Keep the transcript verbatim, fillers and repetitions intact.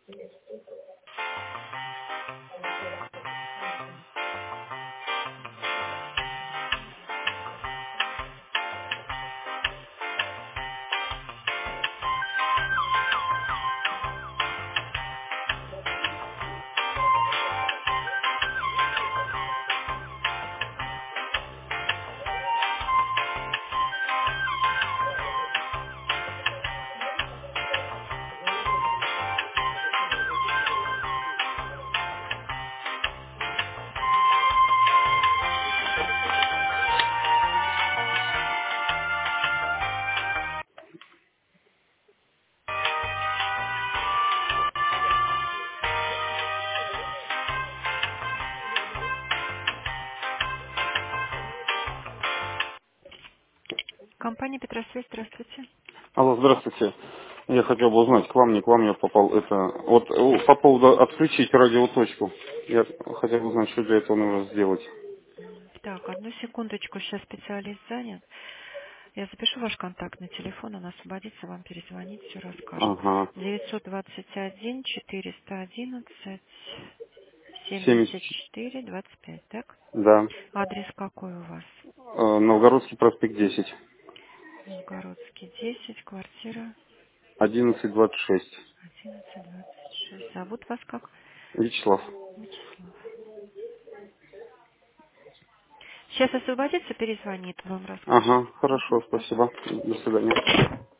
Компания Петросвязь, здравствуйте. Алло, здравствуйте. Я хотел бы узнать, к вам, не к вам я попал. Это вот э, по поводу отключить радиоточку. Я хотел бы узнать, что для этого нужно сделать. Так, одну секундочку, сейчас специалист занят. Я запишу ваш контактный телефон, он освободится, вам перезвонит, все расскажет. Ага. девятьсот двадцать один четыреста одиннадцать семьдесят семьдесят. четыре двадцать пять, так? Да. Адрес какой у вас? Э, Новгородский проспект десять. Новгородский, десять, квартира одиннадцать двадцать шесть. одиннадцать двадцать шесть. Зовут вас как? Вячеслав. Вячеслав. Сейчас освободится, перезвонит, вам расскажет. Ага, хорошо, Угу, ага. спасибо. До свидания.